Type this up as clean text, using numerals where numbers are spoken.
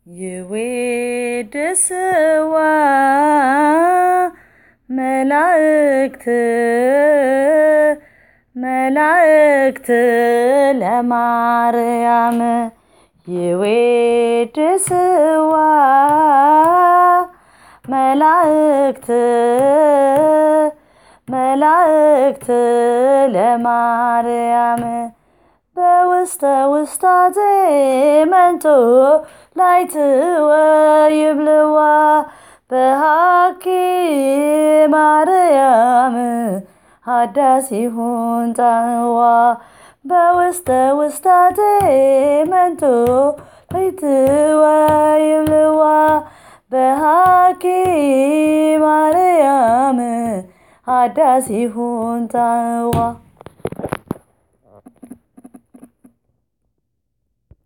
ይዌድስዋ መላእክት ለማርያም ይዌድስዋ መላእክት ለማርያም በውስተ ውስታዜ መንቶ ላይትወ ይብልዋ በሃኪ ማርያም ሃዳሲሁን ጣዋ በውስተ ውስታዜ መንቶ ላይትወ ይብልዋ በሃኪ ማርያም ሃዳሲሁን ጣዋ